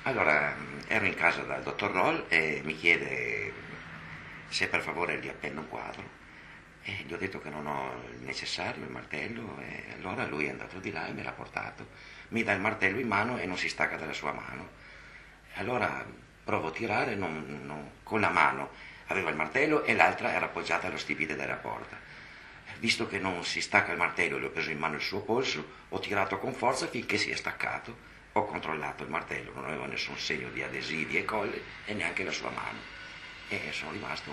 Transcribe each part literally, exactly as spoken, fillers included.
Allora, ero in casa dal dottor Roll e mi chiede se per favore gli appendo un quadro. E gli ho detto che non ho il necessario, il martello, e allora lui è andato di là e me l'ha portato. Mi dà il martello in mano e non si stacca dalla sua mano. Allora provo a tirare non- non- con la mano, aveva il martello e l'altra era appoggiata allo stipite della porta. Visto che non si stacca il martello e le ho preso in mano il suo polso, ho tirato con forza finché si è staccato. Ho controllato il martello, non aveva nessun segno di adesivi e colle e neanche la sua mano. E sono rimasto.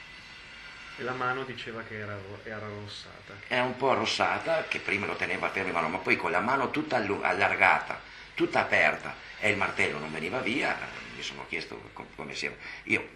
E la mano diceva che era, era rossata. Era un po' arrossata, che prima lo teneva fermo in mano, ma poi con la mano tutta allu- allargata, tutta aperta, e il martello non veniva via. Mi sono chiesto com- come sia. Io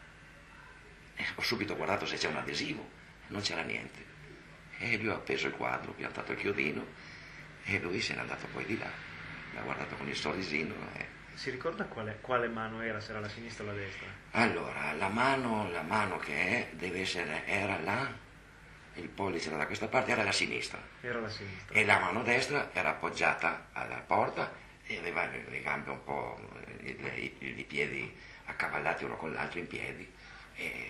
eh, ho subito guardato se c'è un adesivo, non c'era niente. E lui ha appeso il quadro, ho piantato il chiodino e lui se n'è andato poi di là. Mi ha guardato con il sorrisino. E... Si ricorda quale, quale mano era, se era la sinistra o la destra? Allora, la mano, la mano che è, deve essere, era là, il pollice era da questa parte, era la sinistra. Era la sinistra. E la mano destra era appoggiata alla porta e aveva le, le gambe un po', i, i- i piedi accavallati uno con l'altro in piedi. E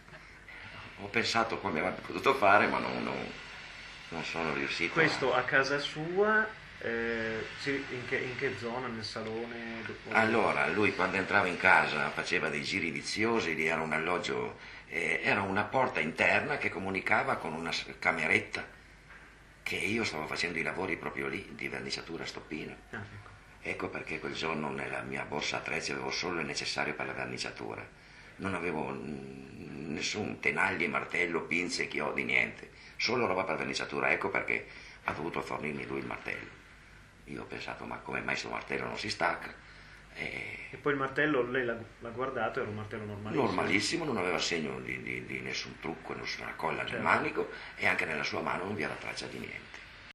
ho pensato come avrebbe potuto fare, ma non, non- non sono riuscito. Questo a... a casa sua, eh, sì, in, che, in che zona? Nel salone? O- Allora, lui quando entrava in casa faceva dei giri viziosi, lì era un alloggio, eh, era una porta interna che comunicava con una s- cameretta che io stavo facendo i lavori proprio lì, di verniciatura a stoppino. Ah, ecco. Ecco perché quel giorno nella mia borsa attrezzi avevo solo il necessario per la verniciatura. Non avevo mm, nessun tenaglie, martello, pinze, chiodi, niente. Solo roba per verniciatura. Ecco perché ha dovuto fornirmi lui il martello. Io ho pensato, ma come mai questo martello non si stacca? E... E poi il martello, lei l'ha, l'ha guardato, era un martello normalissimo. Normalissimo, non aveva segno di, di- di nessun trucco, nessuna colla nel Certo. manico e anche nella sua mano non vi era traccia di niente.